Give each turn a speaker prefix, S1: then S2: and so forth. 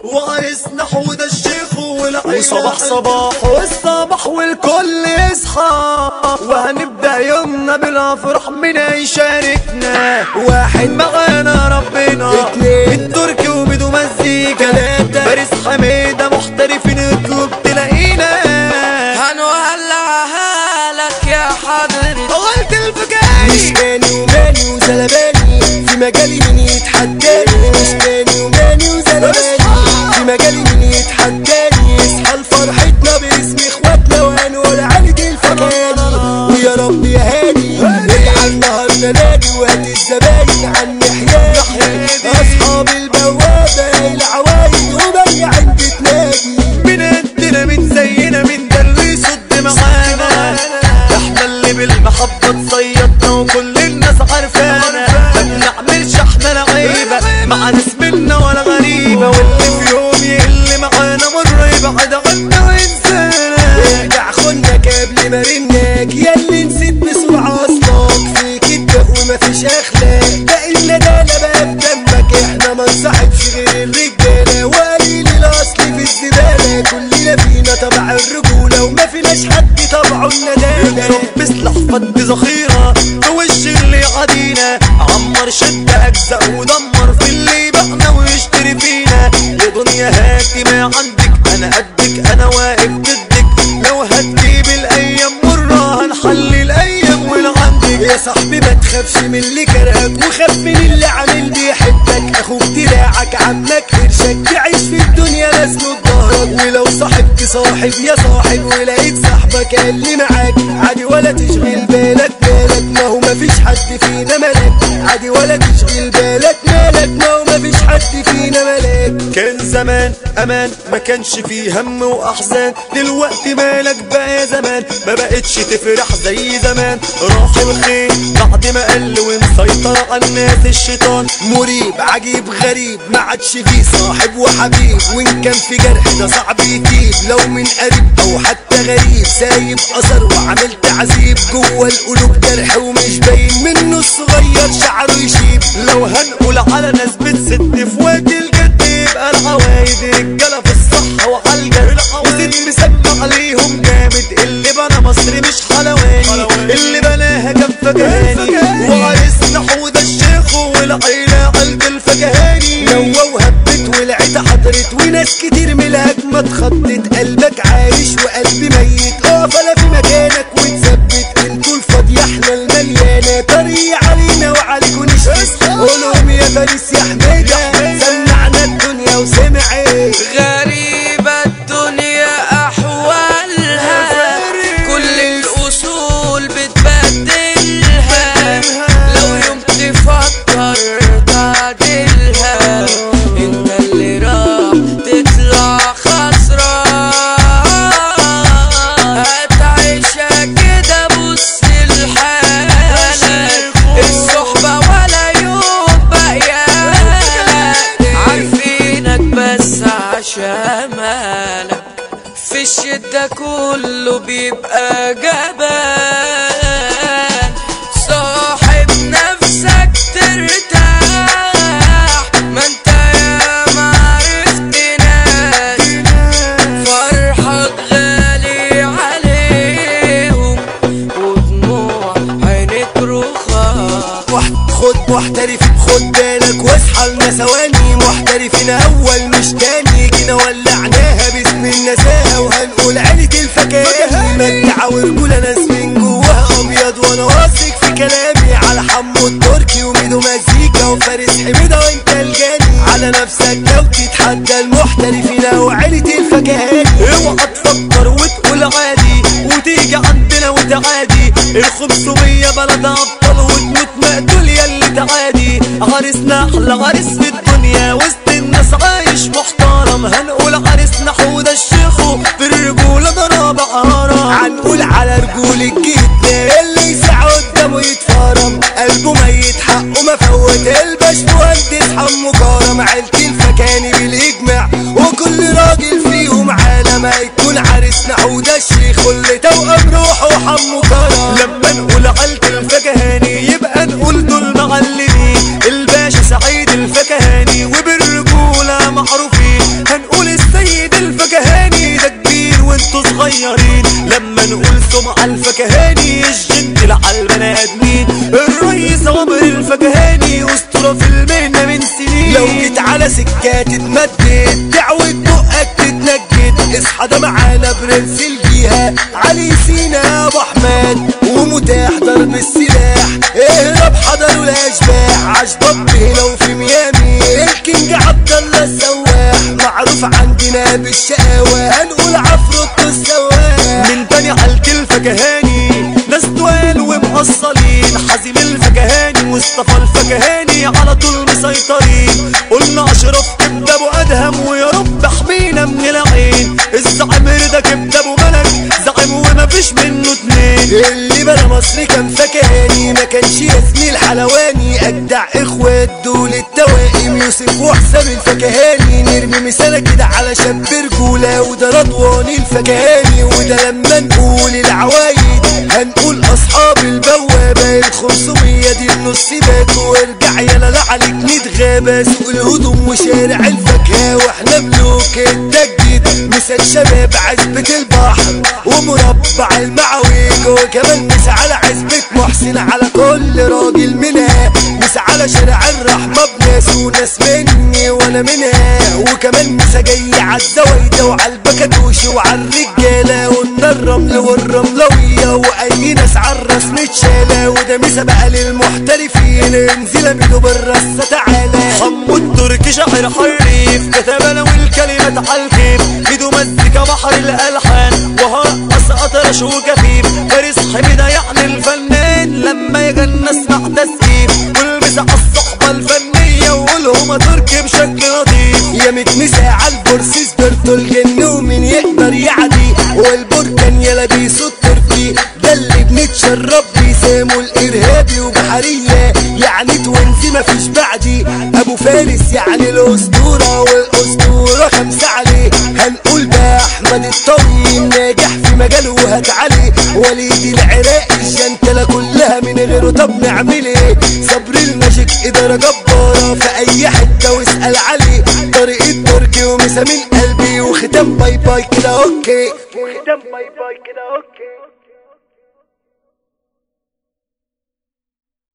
S1: وعرسنا حود الشيخ والعيلة وصباح صباح والصباح والكل يصحى وهنبدأ يومنا بالافراح من يشاركنا. واحد معانا ربنا، اتنين التركي وبدو مزيكا، تلاتة فارس حميدة محترفين اطلب تلاقينا.
S2: هنولعها لك يا حضرتي
S1: قلت الفكاهي
S3: مش ماني وماني وزلباني في مجالي مين يتحداني. مش ماني وماني وزلباني في مجالي مين يتحداني. اصحى لفرحتنا باسم اخواتنا وهنقول عليك الفكاني. ويا رب يا هادي اجعل نهارنا نادي وهات الزباين عني حياتي. اصحاب البوابه العوايد وبيع عند تنادي.
S1: من قدنا من زينا من ده اللي يصد معانا. احنا اللي بالمحبة تصيدنا وكل الناس عارفانا. ما بنعملش احنا لعيبة مع ناس منا ولا غريبة. واللي في يوم يقل معانا مرة يبعد عنا وينسانا.
S3: ارجع خنك قبل ما رنك ياللي نسيت بسرعة اصلك. فيك الدق ومفيش اخلاق باقي الندالة بقى في دمك. احنا ما نصاحبش غير الرجالة وقليل الاصل في الزبالة. كلنا فينا طبع الرجولة وما فيناش حد طبعه الندالة.
S1: رب سلاح فد ذخيرة في وش اللي عادينا. عمر شد اجزاء ودمر في اللي يبقنا ويشتري فينا. يا دنيا هاتي ما عندك انا قدك انا واقف ضدك. لو هتجيب الايام مرة هنحلي الايام والعندك.
S3: يا صاحبي ما تخافش من اللي كرهك وخاف من اللي عامل بيحبك. اخوك دراعك عمك قرشك تعيش في الدنيا ناس ظهرك. ولو صاحبت صاحب يا صاحب ولقيت صاحبك اللي معاك عادي ولا تشغل بالك مالك. ما هو مفيش حد فينا ملاك عادي ولا تشغل بالك مالك. ما هو مفيش حد فينا ملاك.
S1: كان زمان امان ما كانش فيه هم واحزان. دلوقتي مالك بقى يا زمان ما بقتش تفرح زي زمان. راح الخير بعد ما قل ومسيطر على الناس الشيطان.
S3: مريب عجيب غريب ما عادش فيه صاحب وحبيب. وان كان في جرح ده صعب يتيب لو من قريب او حتى غريب. سايب اثر وعمل تعذيب جوه القلوب جرح ومش باين منه الصغير شعره يشيب.
S1: لو هنقول على ناس بتسد في وقت الجد يبقى العوايد رجاله في الصحه وعلى الجد. وزيد مسمى عليهم جامد. اللي بنا مصر مش حلواني اللي بناها كان فكهاني. وعرسنا حود الشيخ والعيله قلب الفكهاني.
S3: نوى وهبت والعيد حضرت وناس كتير من الهجمة اتخضت. قلبك عايش وقلبي ميت. اقف انا في مكانك وتثبت. انتوا الفاضية احنا المليانة. طريق علينا وعليكوا نشفت. قولهم يا فارس يا حميدة سمعنا الدنيا وسمعت.
S2: غريبة الدنيا أحوالها كل الأصول بتبدلها. لو يوم تفكر تعدلها انت اللي راح تطلع خسران. هتعيشها كده بص لحالك. الصحبة ولا يوم بقيالك. عارفينك بس عشان مالك. في الشدة كله بيبقى جبان. صاحب نفسك ترتاح ما انت يا معرفت ناس. فرحك غالي عليهم ودموع عينك رخاص.
S3: خد محترف خد بالك واصحى لنا ثواني. محترفين اول مش تاني. جينا ولعناها باسم النزاهة وهنقول عيلة الفكاهي. مدعة ورجولة ناس من جواها ابيض وانا واثق في كلامي. على حمو التركي وميدو مزيكا وفارس حميدة وانت الجاني. على نفسك لو تتحدى المحترفين وعيلة الفكاهي.
S1: اوعى تفكر وتقول عادي وتيجي عندنا وتعادي. ال500 بلد ابطال وتموت مقتول ياللي تعادي. عرسنا احلى عرس في الدنيا وسط الناس عايش محترم. هنقول عرسنا حود الشيخ في الرجولة ضرب عارة.
S3: هنقول على رجول الجيد اللي يسعى قدامه يتفرم. قلبه ميت حقه مفوت. الباش مهندس حمو كرم. عيلة الفكاني بالاجماع وكل راجل فيهم عالم. هيكون عرسنا حود الشيخ واللي توأم روحه حمو كرم.
S1: لما نقول عيلة الفكهاني يبقى نقول دول معلمين. الباشا سعيد الفكهاني وبالرجولة معروفين. عبده مع الفكهاني الجنتل على البني ادمين الريس عمر الفكهاني اسطوره في المهنه من سنين.
S3: لو جيت على سكات اتمدد دعوة بقك تتنجد اصحى ده معانا برنس الجيهة علي سينا ابو احمد ومتاح ضرب السلاح اهرب حضروا الاشباح عاش ضب هنا وفي ميامي الكينج عبد الله السواح معروف عندنا بالشقاوة هنقول عفروت السواح.
S1: من تاني حالة الفكهاني ناس توال ومقصلين حزيم الفكهاني مصطفى الفكهاني على طول مسيطرين قلنا اشرف كبده ابو ادهم ويا رب احمينا من العين الزعيم رضا كبده ابو ملك زعيم وما فيش منه اتنين
S3: اللي بلا مصر كان فكهاني ما كانش ياسمين الحلواني اجدع اخوات دول التوائم يوسف وحسام الفكهاني نرمي مثال كده على شاب رجوله وده رضوان الفكهاني وده لما نقول العوايد هنقول اصحاب البوابه ال500 دي النص بات وارجع يلا لا عليك نتغابى سوق الهدوم وشارع الفاكهه واحنا ملوك التجديد مثال شباب عزبة البحر ومربع المعويج وكمان مسا على عزبة محسن على كل راجل منها مسا على شارع الرحمة بناس وناس مني وانا منها وكمان مسا جاي عالزوايدة وعالبكدوش وعالرجالة قلنا الرمل والرملوية واي ناس عالراس متشالة وده مسا بقى للمحترفين انزل بيدو بالرصة تعالى.
S1: حمو التركي شاعر حريف كتب له الكلمات عالكيف بيدو مزيكا بحر الالحان وهرقص اطرش وكفيف فارس حميدة يعني الفنان لما يجن اسمع تسقيف والمسا عالصحبة الفنية وقولهم تركي بشكل لطيف
S3: يا متمسا عالبورس سبرتو الجن ومين يقدر يعدي والبركان يلا بيصوت تركي ده اللي بنتشرب بيسامو الارهابي وبحرية يعني توينزي مفيش بعدي ابو فارس يعني الاسطورة والاسطورة 5 عليه هنقول بقى احمد الطويل ناجح في مجاله وهات عليه وليد العراقي الجنتلة كلها من غيره طب نعمل ايه صبري الماجيك ادارة جبارة في اي حتة واسأل عليه طريقة تركي ومسا من قلبي وختام باي باي كده اوكي وختام باي باي كده